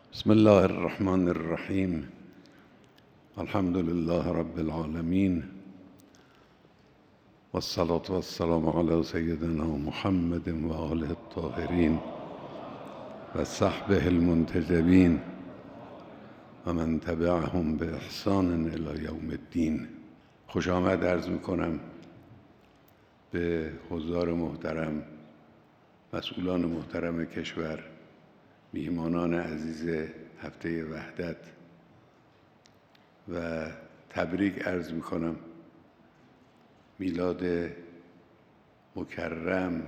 بسم الله الرحمن الرحیم. الحمد لله رب العالمین والصلاة والسلام علی سیدنا محمد و آله الطاهرین و صحبه المنتجبین و من تبعهم به احسان الی یوم الدین. خوش آمد عرض میکنم به حضار محترم، مسئولان محترم کشور، میهمانان عزیز هفته وحدت و تبریک عرض میکنم میلاد مکرم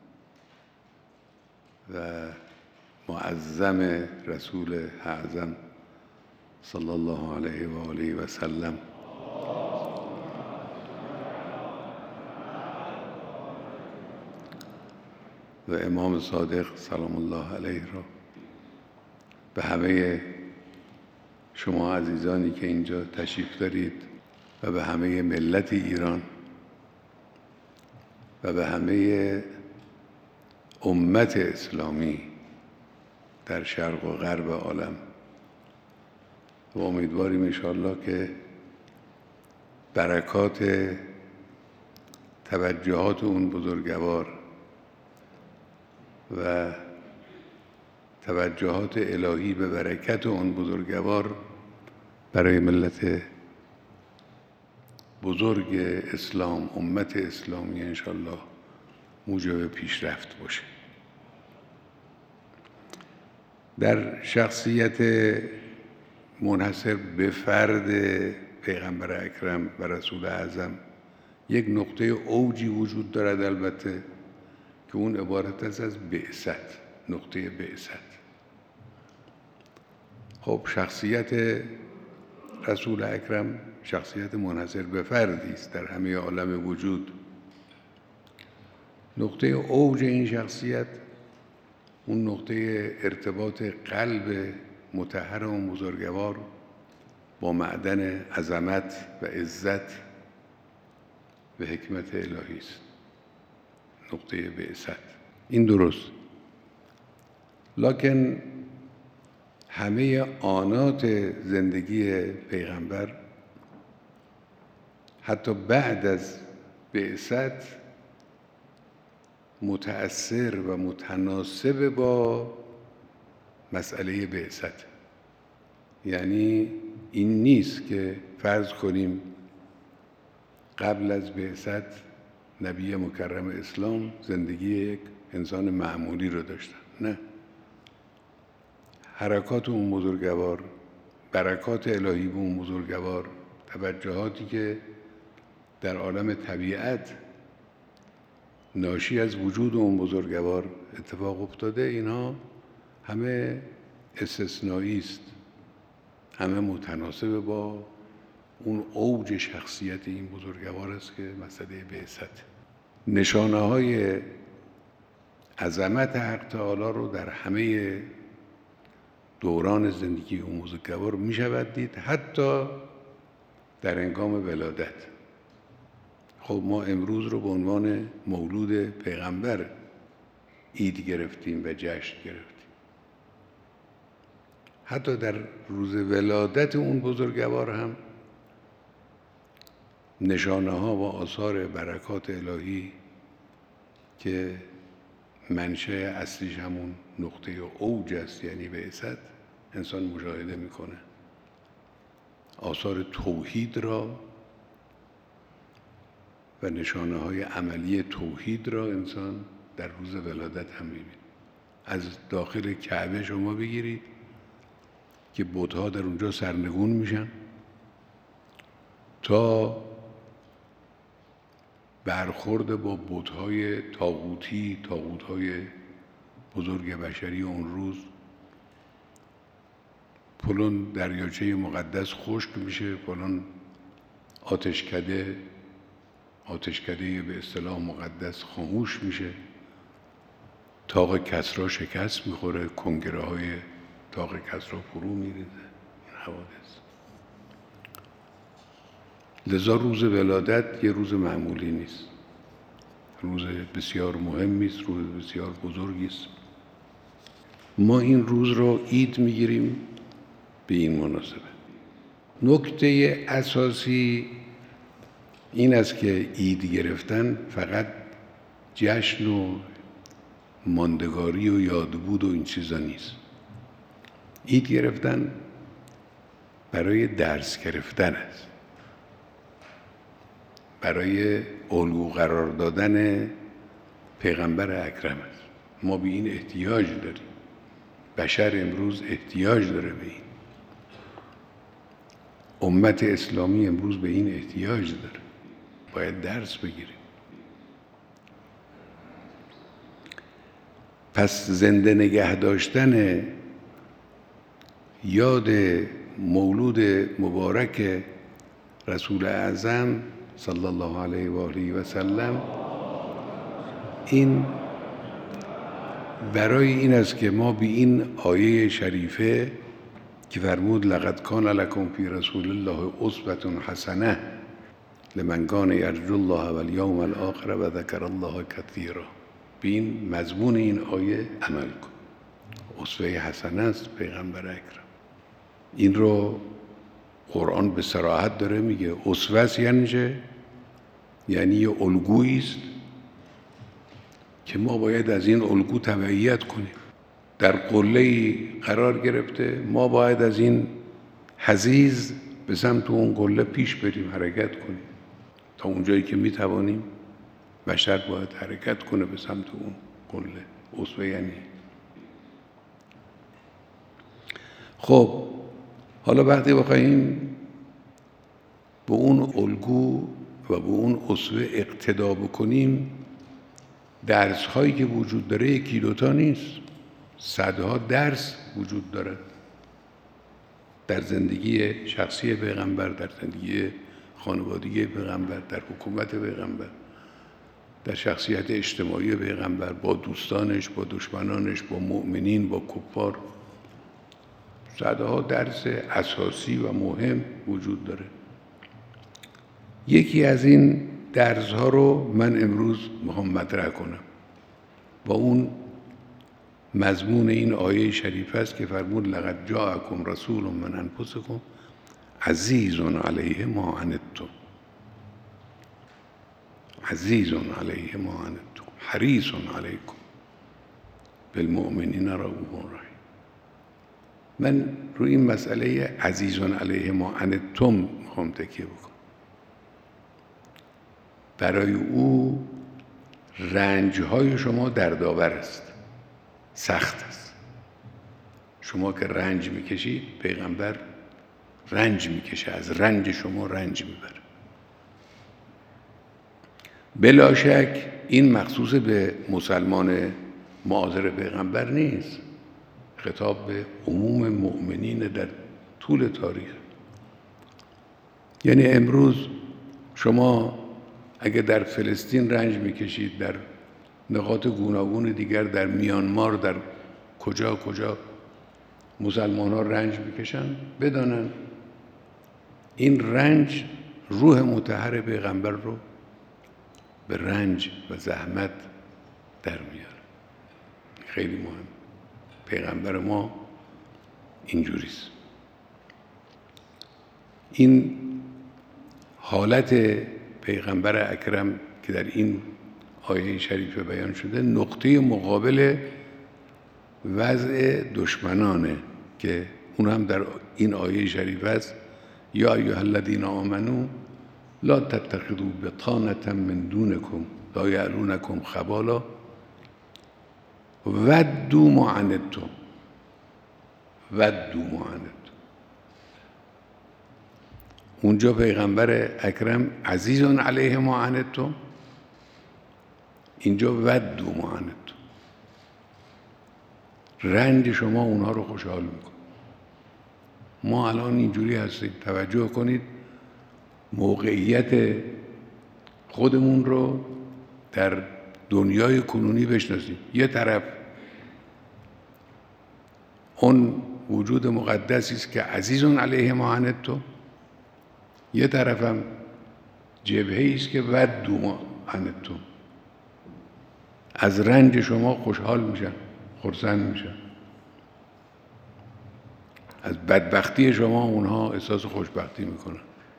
و معظم رسول اعظم صلی الله علیه و آله و سلم. و امام صادق سلام الله علیه را به همه شما عزیزانی که اینجا تشریف دارید و به همه ملت ایران و به همه امت اسلامی در شرق و غرب عالم و امیدواریم انشاءالله که برکات توجهات اون بزرگوار و توجهات الهی به برکت اون بزرگوار برای ملت بزرگ اسلام، امت اسلامی انشاءالله موجب پیشرفت باشه. در شخصیت منحصر به فرد پیغمبر اکرم و رسول اعظم یک نقطه اوجی وجود دارد، البته که اون عبارت است از بعثت، نقطه بعثت. خب شخصیت رسول اکرم شخصیت منحصر به فردی است در همه عالم وجود. نقطه اوج این شخصیت اون نقطه ارتباط قلب مطهر و بزرگوار با معدن عظمت و عزت و حکمت الهی است، نقطه بعثت. این درست، لکن همه آنات زندگی پیغمبر حتی بعد از بعثت متأثر و متناسب با مسئله بعثت. یعنی این نیست که فرض کنیم قبل از بعثت نبی مکرم اسلام زندگی یک انسان معمولی رو داشتن. نه، حرکات اون بزرگوار، برکات الهی به اون بزرگوار، توجهاتی که در عالم طبیعت ناشی از وجود اون بزرگوار اتفاق افتاده، اینها همه استثنایی است، همه متناسب با اون اوج شخصیت این بزرگوار است که مسئله بعثت. نشانه های عظمت حق تعالی رو در همه دوران زندگی اون بزرگوار می شود دید، حتی در هنگام ولادت. خب ما امروز رو به عنوان مولود پیغمبر عید گرفتیم و جشن گرفتیم. حتی در روز ولادت اون بزرگوار هم نشانه ها و آثار برکات الهی که منشأ اصلیش همون نقطه اوج است، یعنی بعثت، انسان مشاهده میکنه. آثار توحید را و نشانه های عملی توحید را انسان در روز ولادت هم میبینه. از داخل کعبه شما بگیرید که بت‌ها در اونجا سرنگون میشن، تا برخورد با بت‌های طاغوتی، طاغوت‌های بزرگ بشری اون روز. فلان دریاچه مقدس خشک میشه، فلان آتشکده به اصطلاح مقدس خاموش میشه، طاق کسری شکست میخوره، کنگره های طاق کسری فرو میریزه. این حوادث. لذا روز ولادت یه روز معمولی نیست، روز بسیار مهمی است، روز بسیار بزرگی است. ما این روز رو عید میگیریم به این مناسبت. نکته اساسی این است که عید گرفتن فقط جشن و ماندگاری و یادبود و این چیزا نیست. عید گرفتن برای درس گرفتن است، برای الگو قرار دادن پیغمبر اکرم است. ما به این احتیاج داریم، بشر امروز احتیاج داره به این، امت اسلامی امروز به این احتیاج داره، باید درس بگیریم. پس زنده نگه داشتن یاد مولود مبارک رسول اعظم صلی الله علیه و آله و سلم، این برای این است که ما به این آیه شریفه که فرمود لقد کان لکم فی رسول الله اسوة حسنه لمن کان یرجو الله والیوم الاخر و ذکر الله کثیرا، به این مضمون این آیه عمل کن. اسوه حسنه است پیغمبر اکرم. این رو قرآن به صراحت داره میگه. اسوه است یعنی چه؟ یعنی یه الگویی است که ما باید از این الگو تبعیت کنیم. در قله‌ای قرار گرفته، ما باید از این حضیض به سمت اون قله پیش بریم، حرکت کنیم. تا اونجایی که میتوانیم بشر باید حرکت کنه به سمت اون قله. اسوه یعنی خب حالا وقتی بخوایم به اون الگو و به اون اسوه اقتدا بکنیم، درس هایی که وجود داره یکی دوتا نیست، صدها درس وجود داره در زندگی شخصی پیغمبر، در زندگی خانوادگی پیغمبر، در حکومت پیغمبر، در شخصیت اجتماعی پیغمبر، با دوستانش، با دشمنانش، با مؤمنین، با کفار. صدها درس اساسی و مهم وجود داره. یکی از این درس ها رو من امروز میخوام مطرح کنم با اون مضمون این آیه شریف است که فرمود لقد جاءکم رسول من انفسکم عزیز علیه ما عنتم، عزیز علیه ما عنتم حریص علیکم بالمؤمنین رؤوف رحیم. من روی این مسئله عزیز علیه ما عنتم میخوام تکیه بکنم. برای او رنجهای شما دردآور است، سخت است. شما که رنج میکشید، پیغمبر رنج میکشه، از رنج شما رنج میبره. بلا شک این مخصوص به مسلمان معاصر پیغمبر نیست، خطاب به عموم مؤمنین در طول تاریخ. یعنی امروز شما اگه در فلسطین رنج میکشید، در نقاط گوناگون دیگر، در میانمار، در کجا مسلمان ها رنج میکشن، بدانن این رنج روح مطهر پیغمبر رو به رنج و زحمت در میاره. خیلی مهم. پیغمبر ما اینجوریست. این حالت پیغمبر اکرم که در این آیه شریفه بیان شده نقطه مقابل وضع دشمنانه که اون هم در این آیه شریفه است. یا ایها الذین آمنوا لا تتخذوا بطانة من دونکم لا یعلونکم خبالا ودوا ما عنتم، ودوا ما عنتم. اونجا پیغمبر اکرم عزیز علیه ما عنتم، اینجا ودوا ما عنتم. رنج شما اونها رو خوشحال میکن. ما الان اینجوری هستیم. توجه کنید موقعیت خودمون رو در دنیای کنونی بشناسیم. یه طرف اون وجود مقدسی است که عزیز علیه ما عنتم، یه طرفم جبهه‌ای است که ودوا ما عنتم، از رنج شما خوشحال میشن، خرسند میشن. از بدبختی شما اونها احساس خوشبختی میکنن.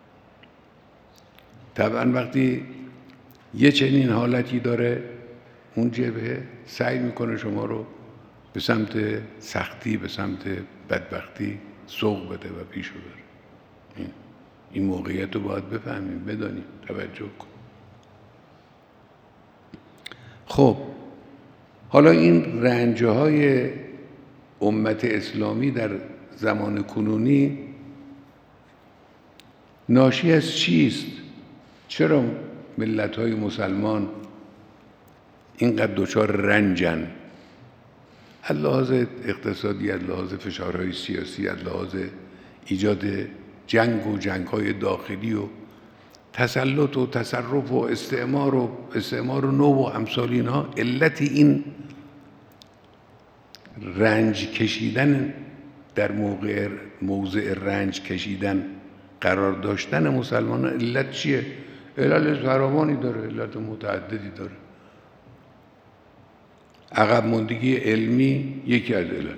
طبعا وقتی یه چنین حالتی داره اون جبهه سعی میکنه شما رو به سمت سختی، به سمت بدبختی سوق بده و پیش ببره. این موقعیت رو باید بفهمیم، بدانیم، توجه کن. خب حالا این رنج‌های امت اسلامی در زمان کنونی ناشی از چیست؟ چرا ملت‌های مسلمان اینقدر دچار رنجن؟ از لحاظ اقتصادی، از لحاظ فشارهای سیاسی، از لحاظ ایجاد جنگ و جنگ‌های داخلی و تسلط و تصرف و استعمار و نو و امثال اینها. علت این رنج کشیدن در موضع رنج کشیدن قرار داشتن مسلمانان علت چیه؟ علت فراوانی داره، علت متعددی داره. عقب ماندگی علمی یکی از علت،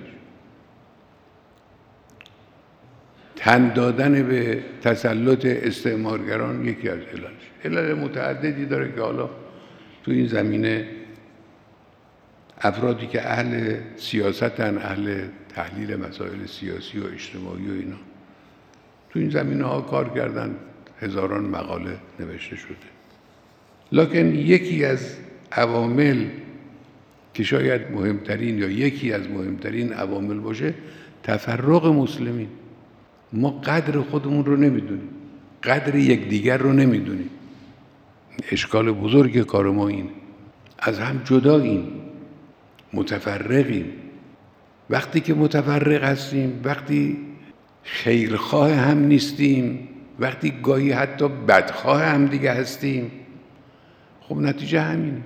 تن دادن به تسلط استعمارگران یکی از علت متعددی داره که حالا تو این زمینه افرادی که اهل سیاستن، اهل تحلیل مسائل سیاسی و اجتماعی و اینا، تو این زمینه ها کار کردن، هزاران مقاله نوشته شده. لکن یکی از عوامل که شاید مهمترین یا یکی از مهمترین عوامل باشه، تفرق مسلمین. ما قدر خودمون رو نمیدونیم، قدر یکدیگر رو نمیدونیم. اشکال بزرگ کار ما اینه، از هم جداییم، متفرقیم. وقتی که متفرق هستیم، وقتی خیرخواه هم نیستیم، وقتی گاهی حتی بدخواه هم دیگه هستیم، خب نتیجه همینه.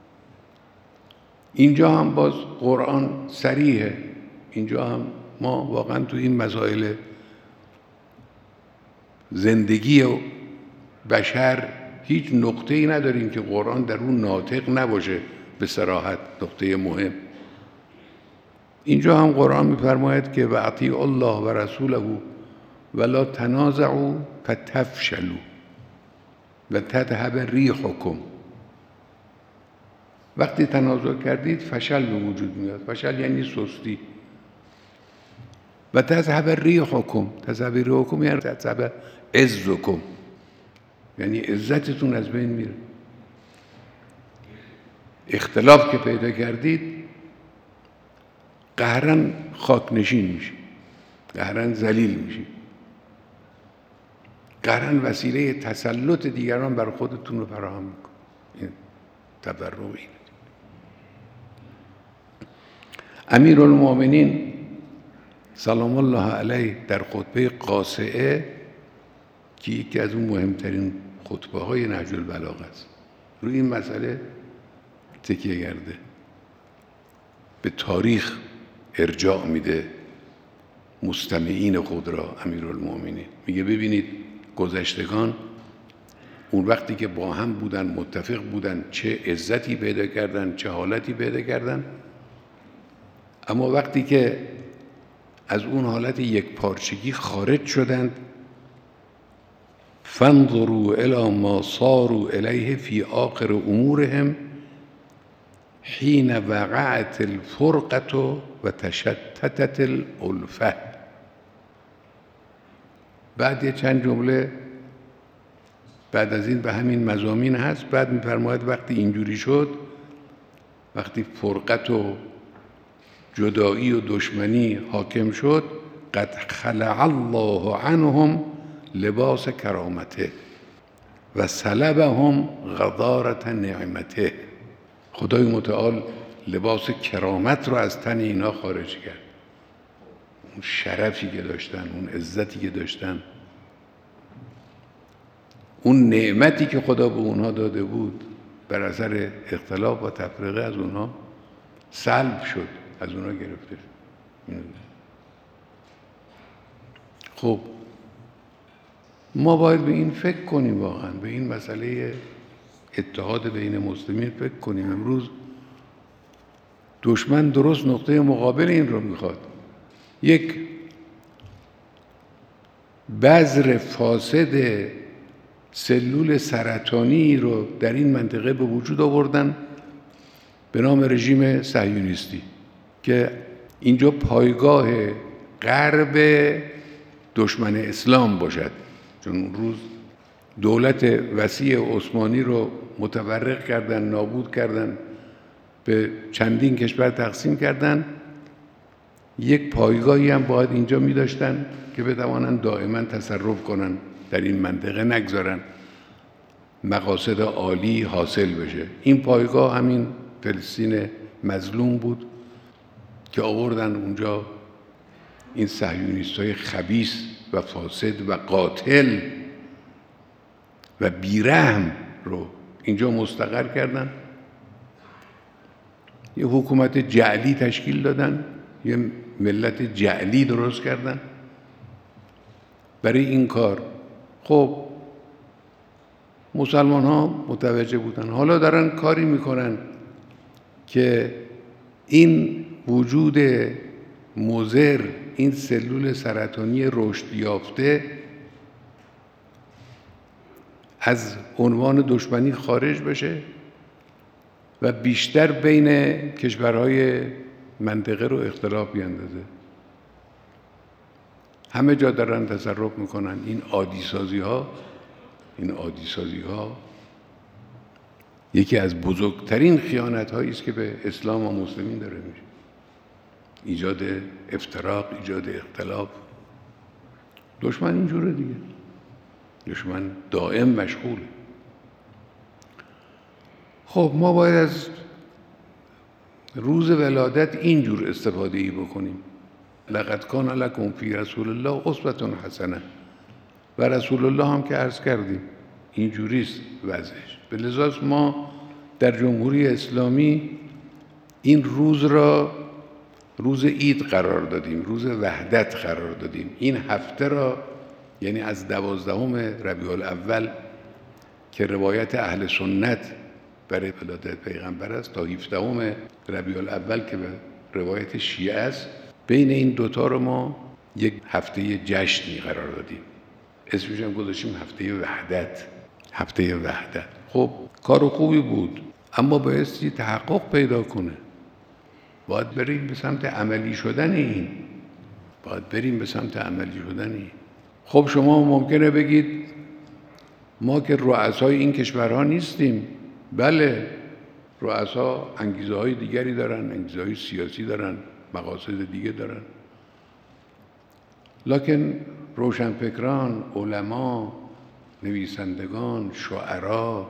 اینجا هم باز قرآن صریحه، اینجا هم ما واقعا تو این مسائل زندگی و بشر هیچ نقطه‌ای نداریم که قرآن در اون ناطق نباشه به صراحت، نقطه مهم. اینجا هم قرآن می‌فرماید که و اطیعوا الله و رسوله ولا تنازعوا فتفشلوا و تذهب ریحکم. وقتی تنازع کردید فشل به وجود میاد. فشل یعنی سستی. و تذهب ریحکم، تذهب ریحکم یعنی تذهب عزکم، یعنی عزتتون از بین میره. اختلاف که پیدا کردید قهرن خاکنشین میشید، قهرن ذلیل میشید، قهرن وسیله تسلط دیگران بر خودتون رو فراهم میکنید. این تفرق اینه. امیرالمومنین سلام الله علیه در خطبه قاصعه که یکی از اون مهمترین خطبه های نهج البلاغه است، روی این مسئله تکیه کرده، به تاریخ ارجاع میده مستمعین خود را. امیرالمومنین میگه ببینید گذشتگان اون وقتی که با هم بودن، متفق بودن، چه عزتی پیدا کردن، چه حالتی پیدا کردن، اما وقتی که از اون حالت یک پارچگی خارج شدند، فانظروا الی ما صاروا الیه فی آخر امورهم حین وقعت الفرقة و تشتتت الالفه. بعد یه چند جمله بعد از این به همین مضامین هست. بعد می‌فرماید وقتی اینجوری شد، وقتی فرقت و جدایی و دشمنی حاکم شد، قد خلع الله عنهم لباس کرامته و سلبهم غضارة نعمته. خدای متعال لباس کرامت رو از تن اینا خارج کرد. اون شرفی که داشتن، اون عزتی که داشتن، اون نعمتی که خدا به اونها داده بود، بر اثر اختلاف و تفرقه از اونها سلب شد، از اونها گرفته شد. خب ما باید به این فکر کنیم، واقعا به این مسئله اتحاد بین مسلمین فکر کنیم. امروز دشمن درست نقطه مقابل این رو میخواد. یک بذر فاسد سلول سرطانی رو در این منطقه به وجود آوردن به نام رژیم صهیونیستی که اینجا پایگاه غرب دشمن اسلام باشد، چون اون روز دولت وسیع عثمانی رو متفرق کردن، نابود کردن، به چندین کشور تقسیم کردن. یک پایگاهی هم باید اینجا می داشتن که بتوانند دائما تصرف کنن در این منطقه، نگذارن مقاصد عالی حاصل بشه. این پایگاه همین فلسطین مظلوم بود که آوردن اونجا این صهیونیست‌های خبیث و فاسد و قاتل و بیرحم رو اینجا مستقر کردن. یه حکومت جعلی تشکیل دادن، یه ملت جعلی درست کردن برای این کار. خب مسلمان ها متوجه بودن، حالا دارن کاری میکنن که این وجود مضر، این سلول سرطانی رشد یافته از عنوان دشمنی خارج بشه و بیشتر بین کشورهای منطقه رو اختلاف بیندازه. همه جا دارن تصرف میکنن. این عادیسازی ها یکی از بزرگترین خیانت هایی است که به اسلام و مسلمین داره میشه. ایجاد افتراق، ایجاد اختلاف. دشمن اینجوره دیگه، دشمن دائم مشغوله. خب ما باید از روز ولادت اینجور استفاده ای بکنیم. لقد کان لکم فی رسول الله اسوة حسنه، و رسول الله هم که عرض کردیم اینجوریست وضعش. به لذا ما در جمهوری اسلامی این روز را روز عید قرار دادیم، روز وحدت قرار دادیم. این هفته را، یعنی از 12 ربیع الاول که روایت اهل سنت برای ولادت پیغمبر است تا 17 ربیع الاول که به روایت شیعه است، بین این دوتا رو ما یک هفته جشنی قرار دادیم. اسمش هم گذاشتیم هفته وحدت. خب کار خوبی بود، اما بایستی تحقق پیدا کنه. باید بریم به سمت عملی شدن این. خب شما ممکنه بگید ما که رؤسای این کشورها نیستیم. بله، رؤسا انگیزه های دیگری دارن، انگیزه های سیاسی دارن، مقاصد دیگه دارن. لکن روشنفکران، علما، نویسندگان، شاعرا،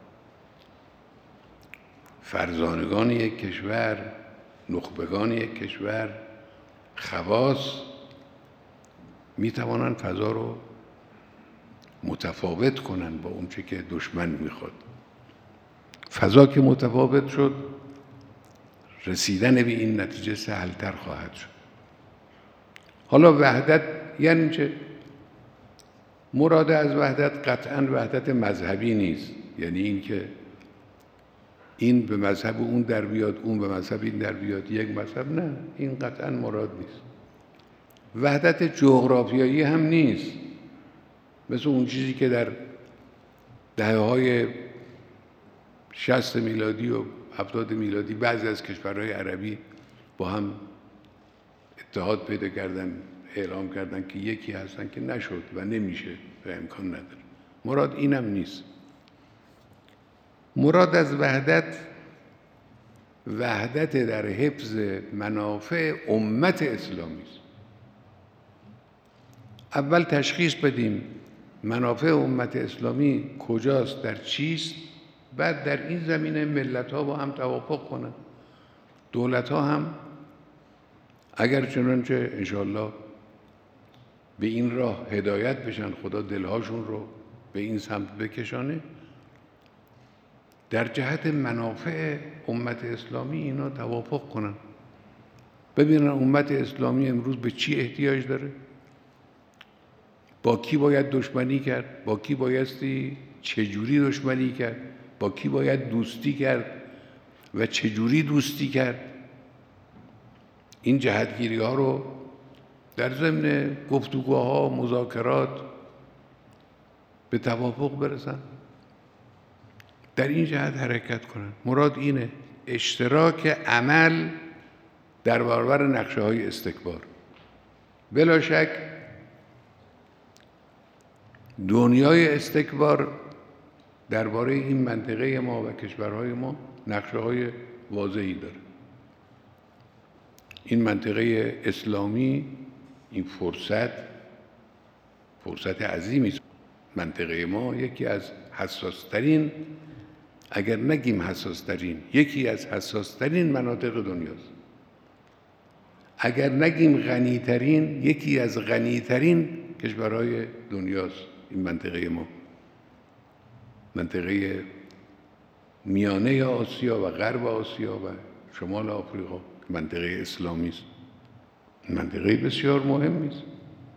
فرزانگان یک کشور، نخبگان یک کشور، خواص می توانند فضا رو متفاوت کنن با اون چه که دشمن میخواد. فضا که متفاوت شد، رسیدن به این نتیجه سهل‌تر خواهد شد. حالا وحدت یعنی چه؟ مراد از وحدت قطعاً وحدت مذهبی نیست، یعنی این که این به مذهب اون در بیاد، اون به مذهب این در بیاد، یک مذهب. نه، این قطعاً مراد نیست. وحدت جغرافیایی هم نیست، مثل اون چیزی که در دهه‌های 60 میلادی و 70 میلادی بعضی از کشورهای عربی با هم اتحاد پیدا کردن، اعلام کردن که یکی هستن، که نشد و نمیشه و امکان نداره. مراد اینم نیست. مراد از وحدت در حفظ منافع امت اسلامی است. اول تشخیص بدیم منافع امت اسلامی کجاست، در چیست، بعد در این زمینه ملت‌ها با هم توافق کنند. دولت‌ها هم اگر چنانچه انشاءالله به این راه هدایت بشن، خدا دلهاشون رو به این سمت بکشانه، در جهت منافع امت اسلامی اینا توافق کنن. ببینن امت اسلامی امروز به چی احتیاج داره، با کی باید دشمنی کرد، با کی بایستی چجوری دشمنی کرد، با کی باید دوستی کرد و چجوری دوستی کرد. این جهتگیری ها رو در ضمن گفتگوها مذاکرات به توافق برسن، در این جهت حرکت کنن. مراد اینه، اشتراک عمل در برابر نقشه‌های استکبار. بلا شک دنیای استکبار درباره این منطقه ما و کشورهای ما نقشه‌های واضحی داره. این منطقه اسلامی، این فرصت عظیمی است. منطقه ما یکی از حساس‌ترین، اگر نگیم حساس‌ترین، یکی از حساس‌ترین مناطق دنیاست. اگر نگیم غنی‌ترین، یکی از غنی‌ترین کشورهای دنیاست. این منطقه ما، منطقه میانه آسیا و غرب آسیا و شمال آفریقا، منطقه اسلامی است. منطقه بسیار مهمی است.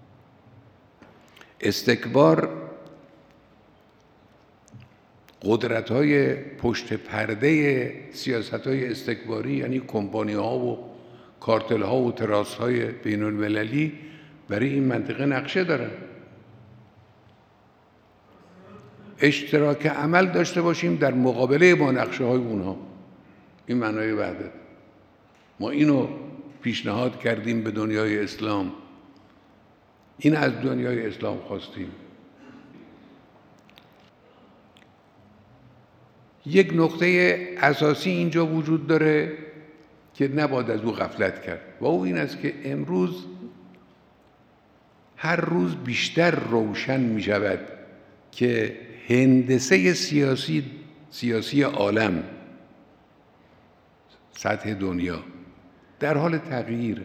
استکبار قدرت‌های پشت پرده سیاست‌های استکباری، یعنی کمپانی‌ها و کارتل‌ها و تراس‌های بین‌المللی برای این منطقه نقشه دارن. اشتراک عمل داشته باشیم در مقابله با نقشه‌های اونها. این معنای وحدت. ما اینو پیشنهاد کردیم به دنیای اسلام، این از دنیای اسلام خواستیم. یک نقطه اساسی اینجا وجود داره که نباید از او غفلت کرد و او این است که امروز هر روز بیشتر روشن می شود که هندسه سیاسی عالم، سطح دنیا در حال تغییر.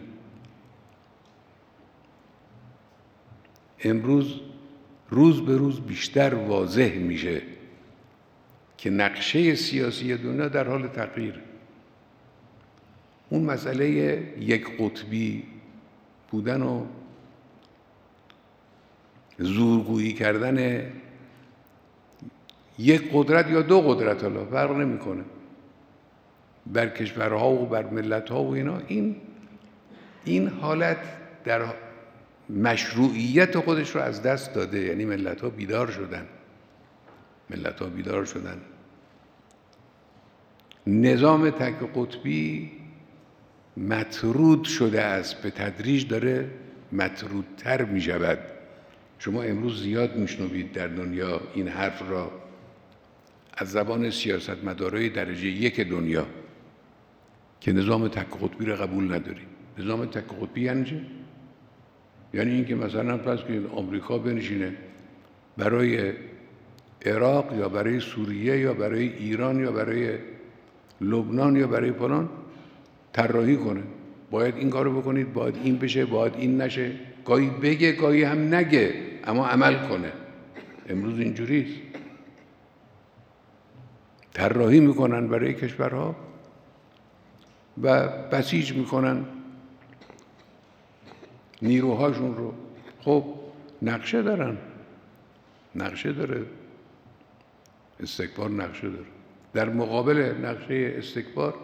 امروز روز به روز بیشتر واضح میشه که نقشه سیاسی دنیا در حال تغییر. اون مسئله یک قطبی بودن و زورگویی کردن یک قدرت یا دو قدرت، حالا فرق نمیکنه، بر کشورها و بر ملت‌ها و اینا، این حالت در مشروعیت خودش رو از دست داده. یعنی ملت‌ها بیدار شدن. نظام تک قطبی مطرود شده است، به تدریج داره مطرودتر می شود. شما امروز زیاد میشنوید در دنیا این حرف را از زبان سیاستمدارای درجه یک دنیا که نظام تک قطبی را قبول نداریم. نظام تک قطبی یعنی چه؟ یعنی اینکه مثلا پس که آمریکا بنشینه برای عراق یا برای سوریه یا برای ایران یا برای لبنان یا برای فلان طراحی کنه، باید این کارو بکنید، باید این بشه، باید این نشه، گاهی بگه گاهی هم نگه، اما عمل کنه. امروز اینجوریست. طراحی میکنن برای کشورها و بسیج میکنن نیروهاشون رو. خب نقشه داره، استکبار نقشه داره. در مقابل نقشه استکبار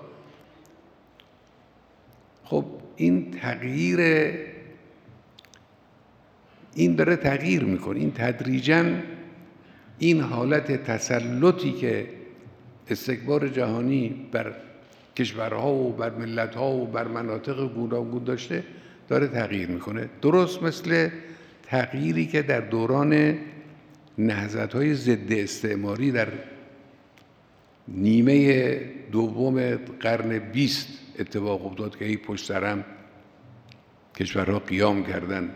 خب این داره تغییر میکنه. این تدریجاً این حالت تسلطی که استکبار جهانی بر کشورها و بر ملت‌ها و بر مناطق گوناگون داشته داره تغییر میکنه. درست مثل تغییری که در دوران نهضت‌های ضد استعماری در نیمه دوم قرن 20 اتفاق افتاد که پشت سرم کشورها قیام کردند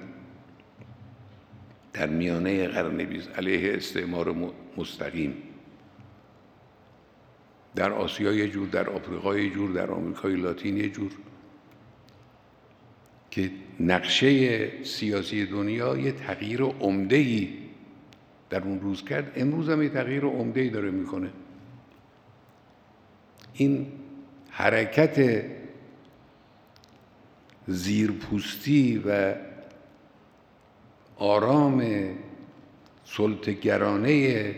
در میانه قرن 20 علیه استعمار مستقیم. در آسیا یه جور، در آفریقا یه جور، در آمریکای لاتین یه جور، که نقشه سیاسی دنیا یه تغییر عمده‌ای در اون روز کرد. امروز هم یه تغییر عمده‌ای داره میکنه. این حرکت زیرپوستی و آرام سلطه‌گرانه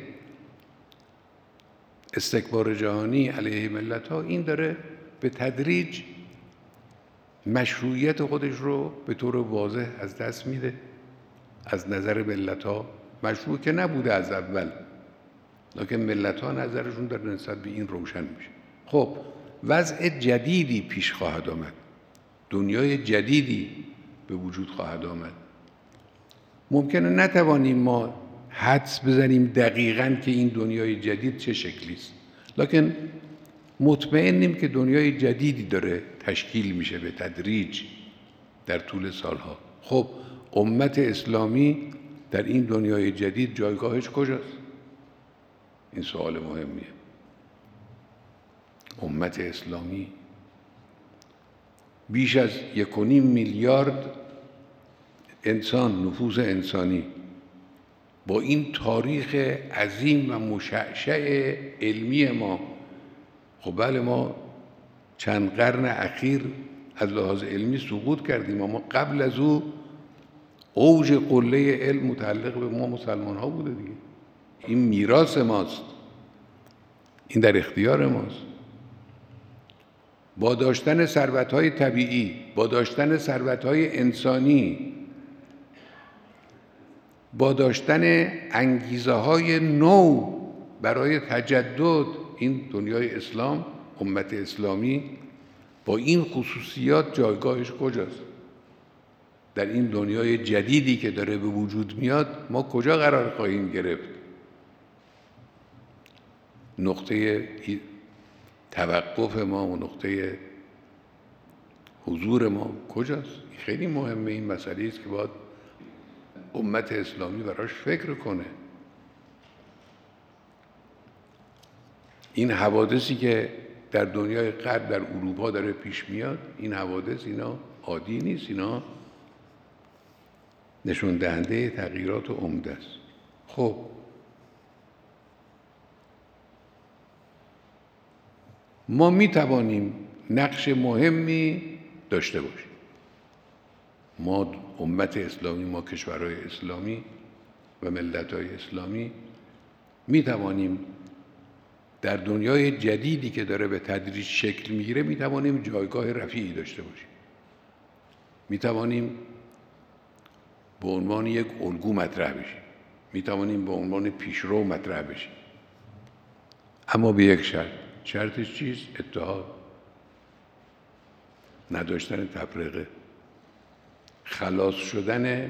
استکبار جهانی علیه ملت‌ها، این داره به تدریج مشروعیت خودش رو به طور واضح از دست میده از نظر ملت‌ها. مشروع که نبوده از اول، لکن ملت‌ها نظرشون در نسبت به این روشن میشه. خب وضع جدیدی پیش خواهد آمد، دنیای جدیدی به وجود خواهد آمد. ممکنه نتوانیم ما حدس بزنیم دقیقاً که این دنیای جدید چه شکلی است، لکن مطمئنیم که دنیای جدیدی داره تشکیل میشه به تدریج در طول سالها. خب امت اسلامی در این دنیای جدید جایگاهش کجاست؟ این سوال مهمیه. امت اسلامی بیش از 1.5 میلیارد انسان، نفوس انسانی، با این تاریخ عظیم و مشعشع علمی ما. خب بله ما چند قرن اخیر از لحاظ علمی سقوط کردیم، اما قبل از او اوج قله علم متعلق به ما مسلمان ها بوده دیگه. این میراث ماست، این در اختیار ماست. با داشتن ثروت‌های طبیعی، با داشتن ثروت‌های انسانی، با داشتن انگیزه‌های نو برای تجدد، این دنیای اسلام، امت اسلامی با این خصوصیات جایگاهش کجاست؟ در این دنیای جدیدی که داره به وجود میاد ما کجا قرار خواهیم گرفت؟ نقطه توقف ما و نقطه حضور ما کجاست؟ خیلی مهمه. این مسئله است که باید امت اسلامی براش فکر کنه. این حوادثی که در دنیای غرب، در اروپا داره پیش میاد، این حوادث اینا عادی نیست، اینا نشون دهنده تغییرات عمده است. خب ما می توانیم نقش مهمی داشته باشیم. ما امت اسلامی، ما کشورهای اسلامی و ملت‌های اسلامی می توانیم در دنیای جدیدی که داره به تدریج شکل میگیره می توانیم جایگاه رفیعی داشته باشیم. می توانیم به عنوان یک الگو مطرح بشیم، می توانیم به عنوان پیشرو مطرح بشیم، اما به یک شرط. شرطش چیست؟ اتحاد، نداشتن تفرقه، خلاص شدن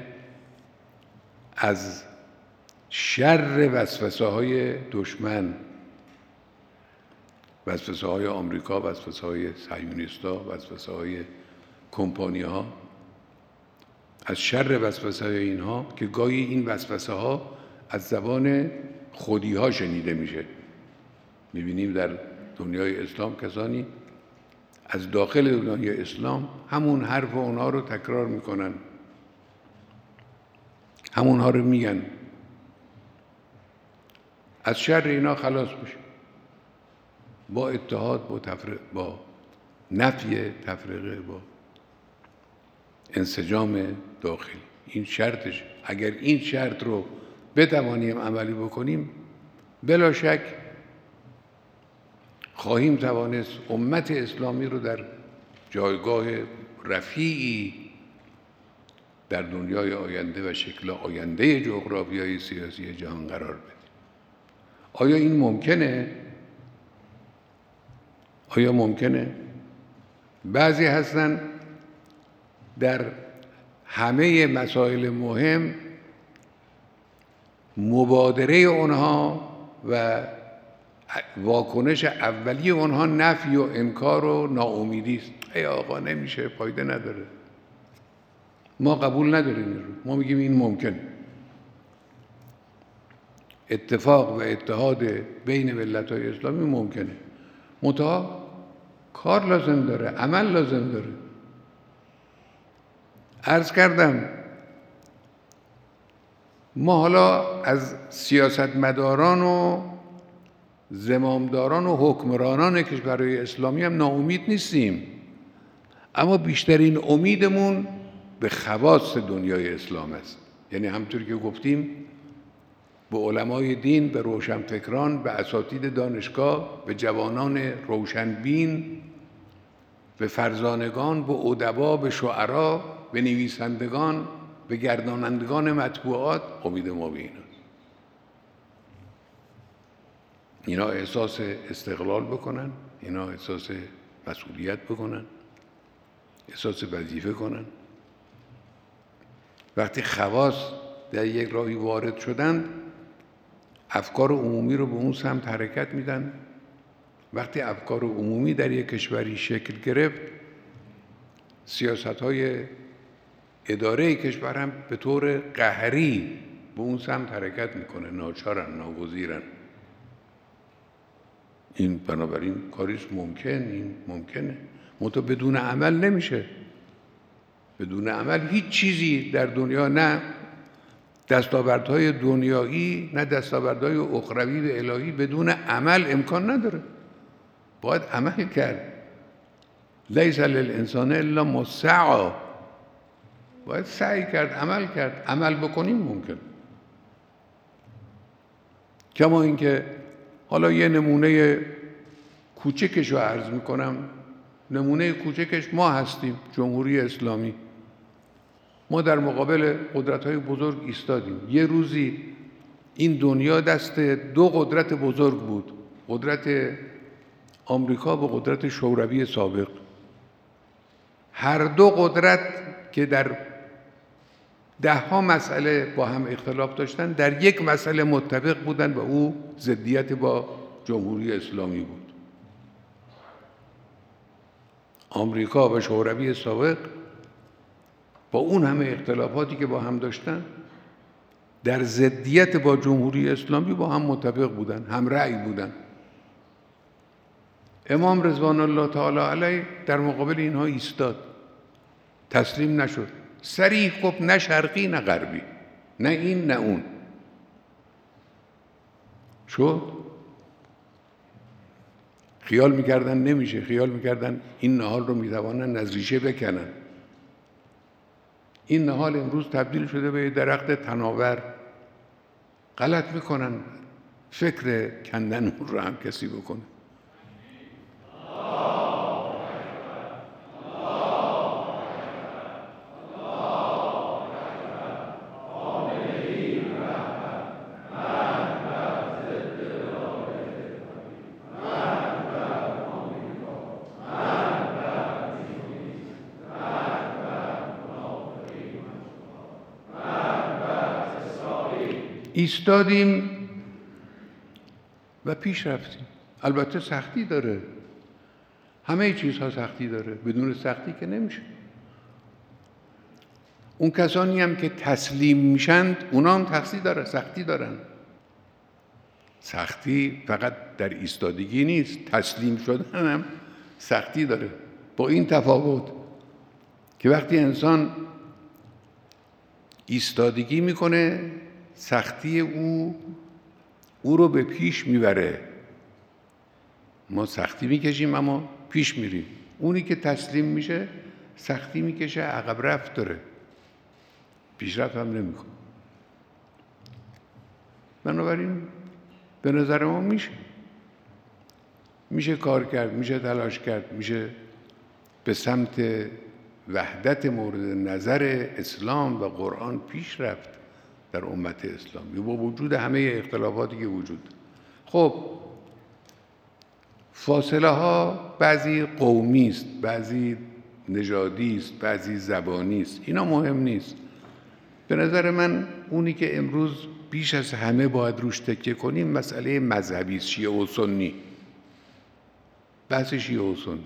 از شر وسوسه‌های دشمن، وسوسه‌های آمریکا، وسوسه‌های صهیونیست‌ها، وسوسه‌های کمپانی‌ها، از شر وسوسه‌های اینها که گاهی این وسوسه‌ها از زبان خودی‌ها شنیده میشه. می‌بینیم در دنیای اسلام کسانی از داخل دنیای اسلام همون حرف اونها رو تکرار میکنن، همونها رو میگن. از شر اینا خلاص بشه با اتحاد، با نفی تفرقه، با انسجام داخلی. این شرطش. اگر این شرط رو بتوانیم عملی بکنیم، بلا شک خواهیم توانست امت اسلامی رو در جایگاه رفیعی در دنیای آینده و شکل آینده جغرافیای سیاسی جهان قرار بدیم. آیا این ممکنه؟ آیا ممکنه؟ بعضی هستن در همه مسائل مهم مبادره اونها و واکنش اولیه اونها نفی و انکار و ناامیدی است. ای آقا نمیشه، فایده نداره، ما قبول نداریم این رو. ما میگیم این ممکنه. اتفاق و اتحاد بین ملت‌های اسلامی ممکنه، منتها کار لازم داره، عمل لازم داره. عرض کردم ما حالا از سیاستمداران و زمامداران و حکمرانان کشورهای اسلامی هم ناامید نیستیم، اما بیشترین امیدمون به خواص دنیای اسلام است. یعنی همطور که گفتیم به علمای دین، به روشنفکران، به اساتید دانشگاه، به جوانان روشنبین به فرزانگان، به ادبا، به شعرا، به نویسندگان، به گردانندگان مطبوعات امید ما به اینا احساس استقلال بکنن، اینا احساس مسئولیت بکنن، احساس وظیفه کنن. وقتی خواص در یک راهی وارد شدند، افکار عمومی رو به اون سمت حرکت میدن. وقتی افکار عمومی در یک کشوری شکل گرفت، سیاست‌های اداره کشور هم به طور قهری به اون سمت حرکت میکنه، ناچارن، ناگزیرن. این بنابراین کاریست ممکنه، منتها بدون عمل نمیشه. بدون عمل هیچ چیزی در دنیا، نه دستاوردهای دنیایی نه دستاوردهای اخروی و الهی، بدون عمل امکان نداره. باید عمل کرد. لیس للانسان الا ما سعی. باید سعی کرد، عمل کرد. عمل بکنیم ممکن. کما اینکه حالا یه نمونه کوچکش رو عرض میکنم. نمونه کوچکش ما هستیم، جمهوری اسلامی. ما در مقابل قدرت‌های بزرگ ایستادیم. یه روزی این دنیا دست دو قدرت بزرگ بود، قدرت آمریکا و قدرت شوروی سابق. هر دو قدرت که در ده‌ها مسئله با هم اختلاف داشتن، در یک مسئله متفق بودن و او ضدیت با جمهوری اسلامی بود. آمریکا و شوروی سابق با اون همه اختلافاتی که با هم داشتن، در ضدیت با جمهوری اسلامی با هم متفق بودن، هم رأی بودن. امام رضوان الله تعالی علیه در مقابل اینها ایستاد، تسلیم نشد، صریح گفت نه شرقی نه غربی، نه این نه اون. شد. خیال میکردن نمیشه، خیال میکردن این نهال رو میتوانن از ریشه بکنن. این نهال امروز تبدیل شده به درخت تناور. غلط میکنن، فکر کندن اون رو هم کسی بکنه. ایستادیم و پیش رفتیم. البته سختی داره، همه چیزها سختی داره، بدون سختی که نمیشه. اون کسانی هم که تسلیم میشند، اونا هم سختی دارن. سختی فقط در ایستادگی نیست، تسلیم شدن هم سختی داره. با این تفاوت که وقتی انسان ایستادگی میکنه، سختی او رو به پیش میبره. ما سختی میکشیم اما پیش میریم. اونی که تسلیم میشه سختی میکشه، عقب رفت داره، پیشرفت هم نمیکنه. بنابراین به نظر ما میشه کار کرد، میشه تلاش کرد، میشه به سمت وحدت مورد نظر اسلام و قرآن پیش رفت در امت اسلامی با وجود همه اختلافاتی که وجود. خب فاصله ها بعضی قومی است، بعضی نژادی است، بعضی زبانی است. اینا مهم نیست. به نظر من اونی که امروز بیش از همه باید روش تکیه کنیم مسئله مذهبی است، شیعه و سنی. بحث شیعه و سنی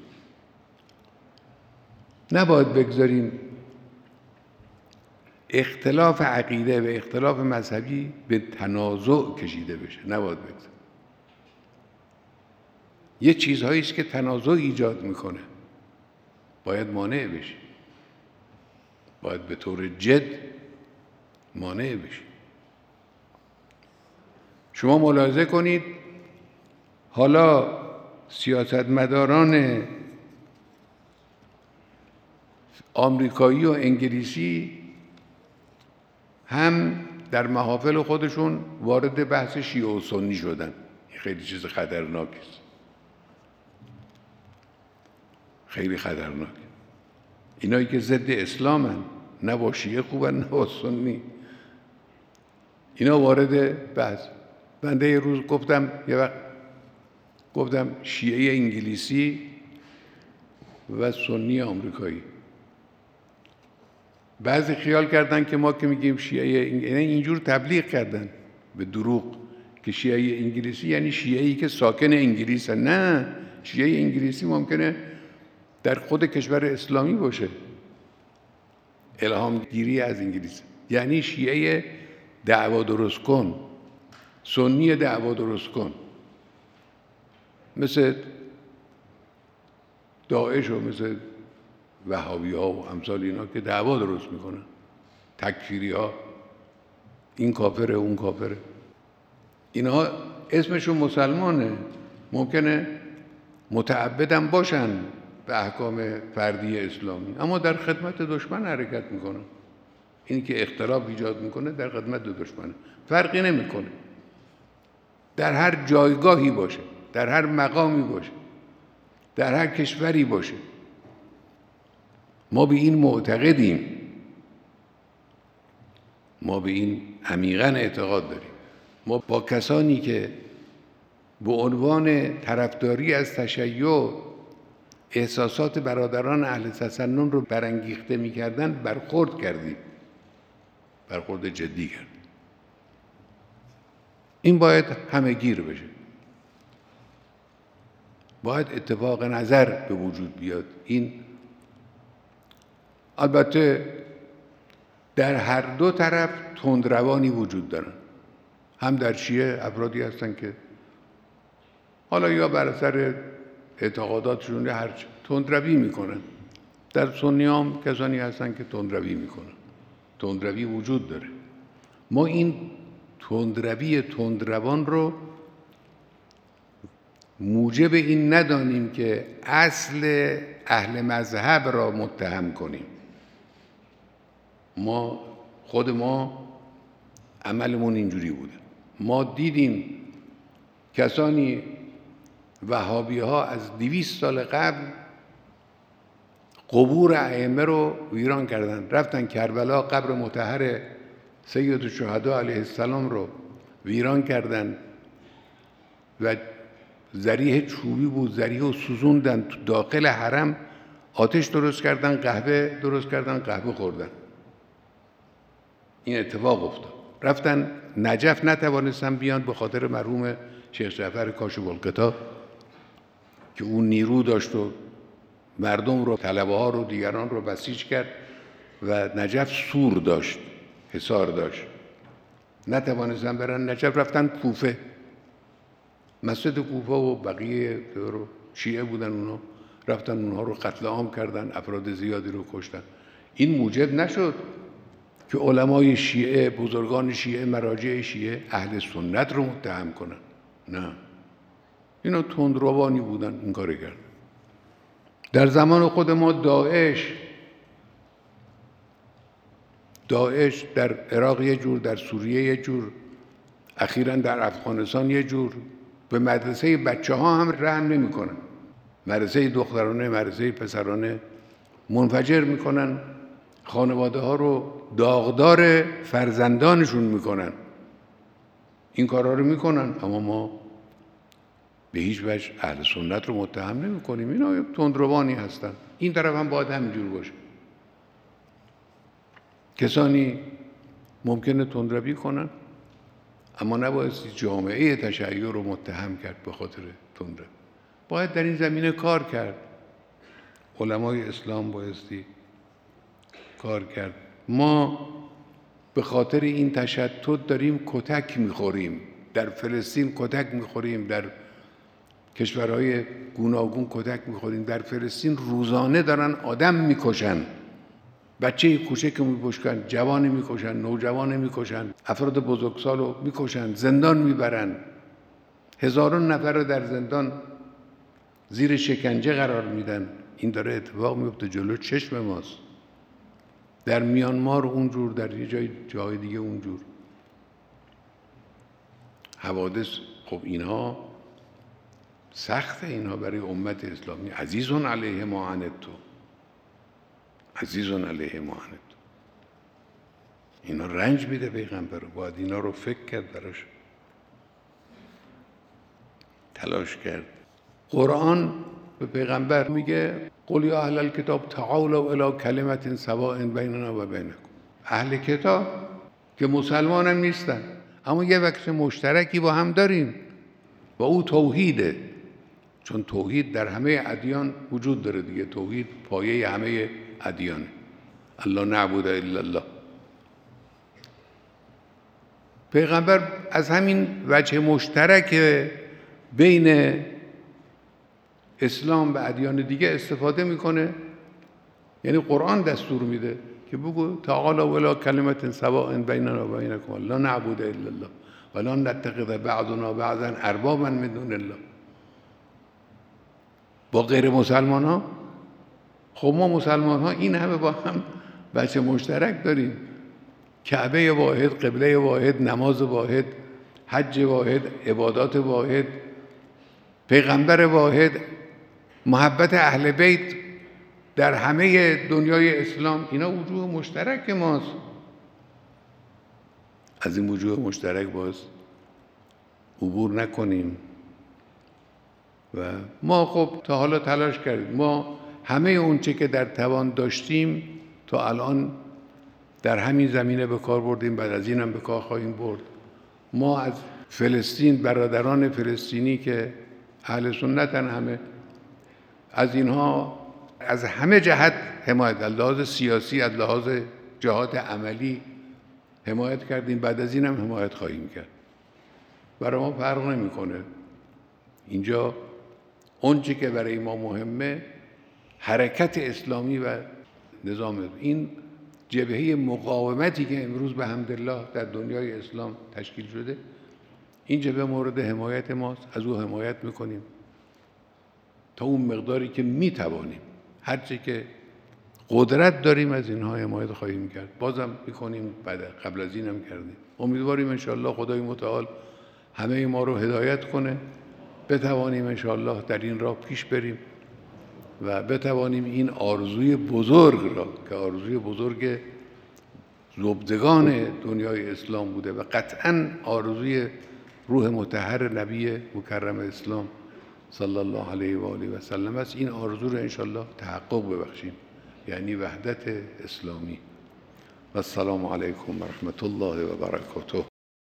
نباید بگذاریم اختلاف عقیده و اختلاف مذهبی به تنازع کشیده بشه. نباید بگذاریم. یه چیزهایی است که تنازع ایجاد میکنه، باید مانع بشه، باید به طور جد مانع بشه. شما ملاحظه کنید حالا سیاستمداران آمریکایی و انگلیسی هم در محافل خودشون وارد بحث شیعه و سنی شدن. این خیلی چیز خطرناکی است. خیلی خطرناک. اینایی که ضد اسلامن، نه با شیعه خوبن نه با سنی، اینا وارد بحث. بنده یه روز گفتم شیعه انگلیسی و سنی آمریکایی. بعضی خیال کردن که ما که میگیم شیعه اینجور تبلیغ کردن به دروغ که شیعه انگلیسی یعنی شیعه‌ای که ساکن انگلیس هست. نه، شیعه انگلیسی ممکنه در خود کشور اسلامی باشه، الهام گیری از انگلیس. یعنی شیعه دعوا درست کن، سنی دعوا درست کن، مثل داعش و مثل وهابی ها و امثال اینا که دعوا درست میکنن، تکفیری ها، این کافره اون کافره. اینها اسمشون مسلمانه، ممکنه متعبدم باشن به احکام فردی اسلامی، اما در خدمت دشمن حرکت میکنن. اینی که اختلاف ایجاد میکنه در خدمت دشمنه، فرقی نمیکنه، در هر جایگاهی باشه، در هر مقامی باشه، در هر کشوری باشه. ما به این معتقدیم، ما به این عمیقاً اعتقاد داریم. ما با کسانی که به عنوان طرفداری از تشیع احساسات برادران اهل تسنن رو برانگیخته می‌کردن برخورد کردیم، برخورد جدی کردیم. این باید همه‌گیر بشه، باید اتفاق نظر به وجود بیاد. این البته در هر دو طرف تندروانی وجود دارن. هم در شیعه افرادی هستن که حالا یا بر اثر اعتقاداتشون هر تندروی میکنن، در سنی هم کسانی هستن که تندروی میکنن. تندروی وجود داره. ما این تندروان رو موجب این ندانیم که اصل اهل مذهب را متهم کنیم. خود ما عملمون اینجوری بوده. ما دیدیم کسانی وهابی ها از 200 سال قبل قبور ائمه رو ویران کردن، رفتن کربلا قبر مطهر سید الشهدا علیه السلام رو ویران کردن و ذریح چوبی بود، ذریح رو سوزوندن تو داخل حرم، آتش درست کردن، قهوه خوردن. این اتفاق افتاد. رفتن نجف، نتوانستن بیان به خاطر مرحوم شیخ جعفر کاشف الغطا که اون نیرو داشت و مردم رو، طلبه ها رو، دیگران رو بسیج کرد و نجف سور داشت، حصار داشت. نتوانستن برن نجف، رفتن کوفه. مسجد کوفه و بقیه شیعه بودن، اونا رفتن اونها رو قتل عام کردن، افراد زیادی رو کشتن. این موجب نشد که علمای شیعه، بزرگان شیعه، مراجع شیعه اهل سنت رو متهم کنن. نه، اینا تندروانی بودن، این کار کردن. در زمان خود ما داعش در عراق یه جور، در سوریه یه جور، اخیراً در افغانستان یه جور، به مدرسه بچه ها هم رحم نمی کنن. مدرسه دخترانه، مدرسه پسرانه منفجر میکنن، خانواده ها رو داغدار فرزندانشون میکنن. این کارا رو میکنن، اما ما به هیچ وجه اهل سنت رو متهم نمی کنیم. اینا تندروانی هستن. این طرف هم باید همینجور باشه. کسانی ممکنه تندروی کنن، اما نبایستی جامعه تشیع رو متهم کرد به خاطر تندروی. باید در این زمینه کار کرد. علمای اسلام بایستی کار کرد. ما به خاطر این تشتت داریم کتک میخوریم. در فلسطین کتک میخوریم، در کشورهای گوناگون کتک میخوریم. در فلسطین روزانه دارن آدم میکشن، بچه کوچک میکشن، جوان میکشن، نوجوان میکشن، افراد بزرگسال رو میکشن، زندان میبرن، هزاران نفر رو در زندان زیر شکنجه قرار میدن. این داره اتفاق میفته جلو چشم ماست. در میانمار اونجور، در یه جای دیگه اونجور حوادث. خب اینها سخت اینها برای امت اسلامی. عزیزون علیه ما عنتم، عزیزون علیه ما عنتم. اینا رنج میده پیغمبر رو، باید اینا رو فکر کرد، براش تلاش کرد. قرآن به پیغمبر میگه قل یا اهل الکتاب تعالوا الی کلمة سواء بیننا و بینکم. اهل کتاب که مسلمان هم نیستن، اما یه وقت مشترکی با هم داریم و او توحیده. چون توحید در همه ادیان وجود داره دیگه، توحید پایه همه ادیانه. الله نعبد الا الله. پیغمبر از همین وجه مشترک بین اسلام و ادیان دیگه استفاده میکنه. یعنی قرآن دستور میده که بگو تعالوا الی کلمة سواء بیننا و بینکم لا نعبد الا الله ولا نتخذ بعضنا بعضا اربابا من دون الله. با غیر مسلمان ها، خب ما مسلمان ها این همه با هم بچه مشترک داریم، کعبه واحد، قبله واحد، نماز واحد، حج واحد، عبادات واحد، پیغمبر واحد، محبت اهل بیت در همه دنیای اسلام. اینا وجوه مشترک ماست. از این وجوه مشترک باز عبور نکنیم. و ما خب تا حالا تلاش کردیم، ما همه اون چه که در توان داشتیم تا الان در همین زمینه به کار بردیم، بعد از این هم به کار خواهیم برد. ما از فلسطین، برادران فلسطینی که اهل سنتن همه، از اینها از همه جهت حمایت، از لحاظ سیاسی، از لحاظ جهات عملی حمایت کردیم، بعد از این هم حمایت خواهیم کرد. برای ما فرق نمیکنه. اینجا اون چی که برای ما مهمه حرکت اسلامی و نظام. این جبهه مقاومتی که امروز به حمدالله در دنیای اسلام تشکیل شده، این جبهه مورد حمایت ماست. از او حمایت میکنیم تا اون مقداری که میتوانیم، هرچی که قدرت داریم از اینها حمایت خواهیم کرد. بازم میکنیم، قبل از این هم کردیم. امیدواریم انشاءالله خدای متعال همه ما رو هدایت کنه، بتوانیم انشاءالله در این راه پیش بریم و بتوانیم این آرزوی بزرگ را که آرزوی بزرگ زبدگان دنیای اسلام بوده و قطعاً آرزوی روح مطهر نبی مکرم اسلام صلی الله علیه و آله و سلم است، این آرزو رو انشاءالله تحقق ببخشیم، یعنی وحدت اسلامی. و السلام علیکم و رحمت الله و برکاته.